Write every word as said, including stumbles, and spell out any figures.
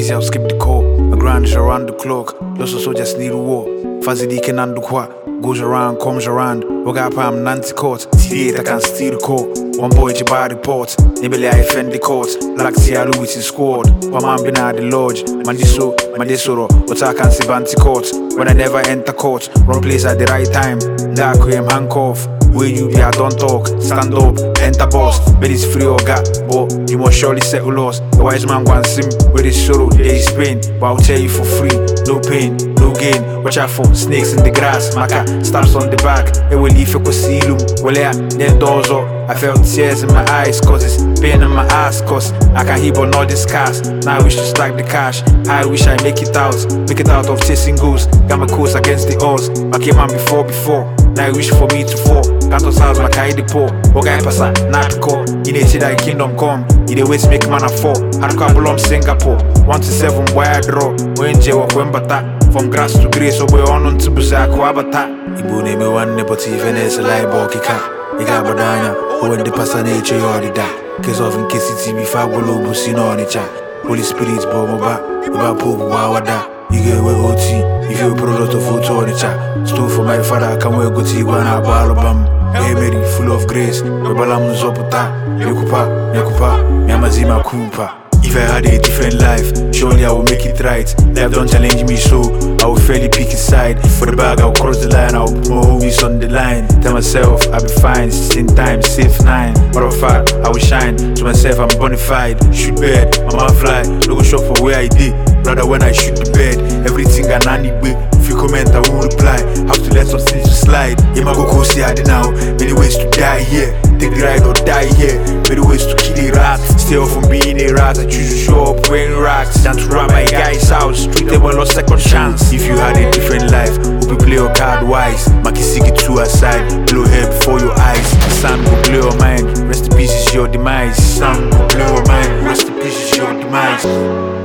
easy, I'll skip the call. My grind is around the clock. Lost also just need a war. Fuzzy D can undo what goes around, comes around. Wagapa, I'm Nancy court. T eight, I can steal the court. One boy, Jabba report. Nibele, I defend the court. Black Tialu with his squad. One man been at the lodge. Mandiso, Mandisoro. What I can see Banty court. When I never enter court. Wrong place at the right time. Dark way, I'm handcuff. Where you be, I don't talk. Stand up, enter boss. Bet it's free or got. But you must surely settle loss. The wise man go and sim. With his sorrow, there is pain. But I'll tell you for free. No pain, no gain. Watch out for snakes in the grass. Maka stamps on the back. It will leave a cosilum. Well, yeah, then doors up. I felt tears in my eyes, cause it's pain in my ass, cause I can hear but not discuss. Now I wish to stack the cash. I wish I make it out. Make it out of chasing goals. Got my course against the odds. I came on before before. Now I wish for me to fall. Got us house like I the poor. What guy pass a not call. You need to see that kingdom come. You the ways make man a fall. Had a couple of Singapore. One to seven where I draw. When J walk when bata. From grass to grace, so we on on to Busa Kuabata. Ibu name me one but even as a lie balkika. You got Badana, who in the pasta nature you already die. Case of in case it's before Golobu seen on each other. Holy Spirit's bomb back. About Pope Wawada. You get away O T. If you product of photo on each other. Stole for my father, I can wear go to one album. Hey Mary, full of grace. Rebalam Zopota. Yakupa, Yakupa, Yamazima Kupa. If I had a different life, surely I will make it right. Life don't challenge me, so I will fairly pick a side. For the bag, I'll cross the line, I'll put my homies on the line. Tell myself, I'll be fine, same time, safe nine. Matter of fact, I will shine. To myself, I'm bonafide. Shoot bed, I'm on fly. No go shop for where I did. Rather when I shoot the bed, everything I nanny big. If you comment, I will reply. Have to let some things to slide. Yeah, my go see I did now. Many ways to die here. Take the ride or die here. Many ways to kill a rat. Stay off from being a rat. I choose to show up wearing racks. Than to run my guys out. Street they will a second chance. If you had a different life, hope you play your card wise. Makisiki to aside. Blow hair before your eyes. Sun go play your mind. Rest in peace is your demise. Sun go play your mind. Rest in peace is your demise.